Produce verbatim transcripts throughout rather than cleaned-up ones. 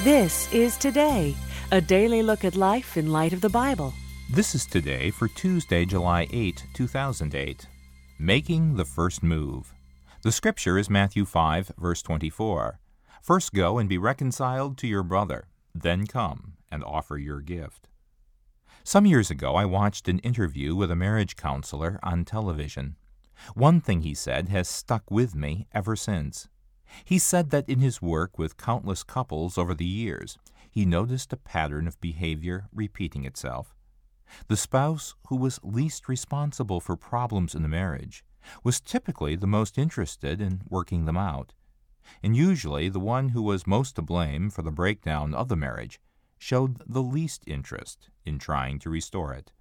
This is Today, a daily look at life in light of the Bible. This is Today for Tuesday, July eighth, two thousand eight. Making the First Move. The scripture is Matthew five, verse twenty-four. First go and be reconciled to your brother, then come and offer your gift. Some years ago, I watched an interview with a marriage counselor on television. One thing he said has stuck with me ever since. He said that in his work with countless couples over the years, he noticed a pattern of behavior repeating itself. The spouse who was least responsible for problems in the marriage was typically the most interested in working them out, and usually the one who was most to blame for the breakdown of the marriage showed the least interest in trying to restore it.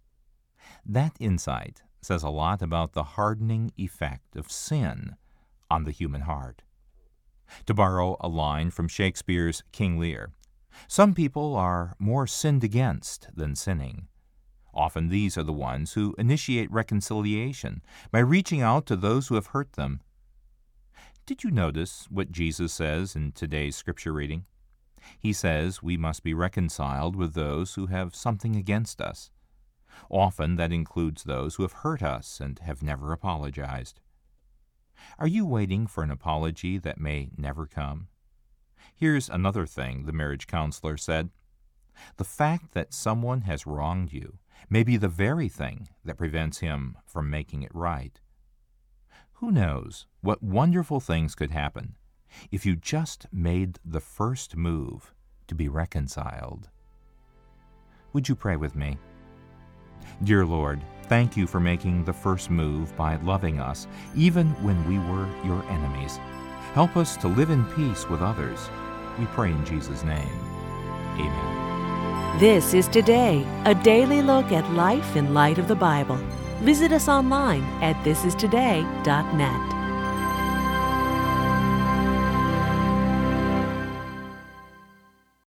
That insight says a lot about the hardening effect of sin on the human heart. To borrow a line from Shakespeare's King Lear, some people are more sinned against than sinning. Often these are the ones who initiate reconciliation by reaching out to those who have hurt them. Did you notice what Jesus says in today's scripture reading? He says we must be reconciled with those who have something against us. Often that includes those who have hurt us and have never apologized. Are you waiting for an apology that may never come? Here's another thing the marriage counselor said. The fact that someone has wronged you may be the very thing that prevents him from making it right. Who knows what wonderful things could happen if you just made the first move to be reconciled? Would you pray with me? Dear Lord, thank you for making the first move by loving us, even when we were your enemies. Help us to live in peace with others. We pray in Jesus' name. Amen. This is Today, a daily look at life in light of the Bible. Visit us online at this is today dot net.